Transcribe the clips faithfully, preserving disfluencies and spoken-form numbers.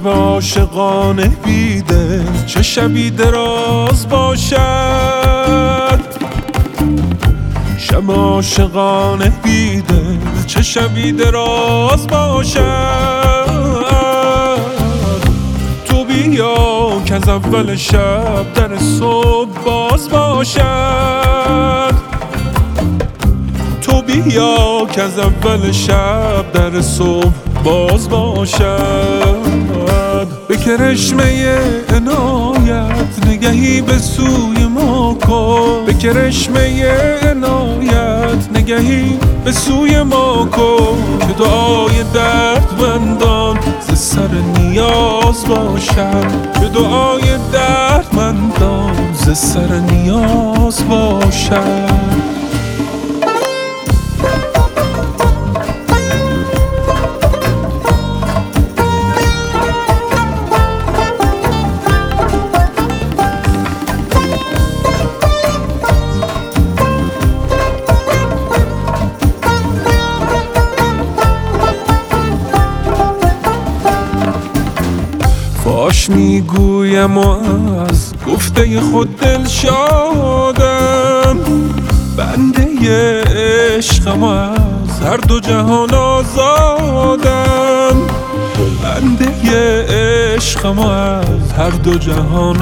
شب عاشقانه بیده چه شبی دراز باشد، شب عاشقانه بیده چه شبی دراز باشد. تو بیا که از اول شب در صبح باز باشد، تو بیا که از اول شب در صبح باز باشد. به کرشمه عنایت نگهی به سوی ما کن، به کرشمه عنایت نگهی به سوی ما کن که دعای دردمندان ز سر نیاز باشد، که دعای دردمندان ز سر نیاز باشد. فاش میگویم و از گفته خود دل شادم، بنده عشقم و از هر دو جهان آزادم، بنده عشقم و از هر دو جهان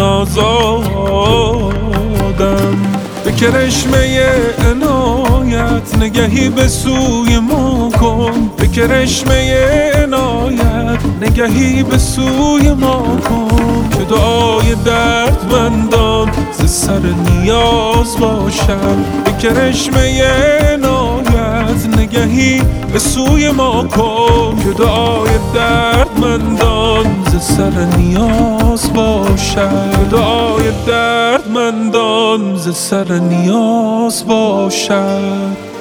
آزادم. به کرشمه عنایت نگهی به سوی ما کن، به کرشمه عنایت نگهی به سوی ما کن که دعای دردمندان ز سر نیاز باشد، به کرشمه عنایت نگهی به سوی ما کن که دعای دردمندان ز سر نیاز باشد، دعای دردمندان ز سر نیاز باشد.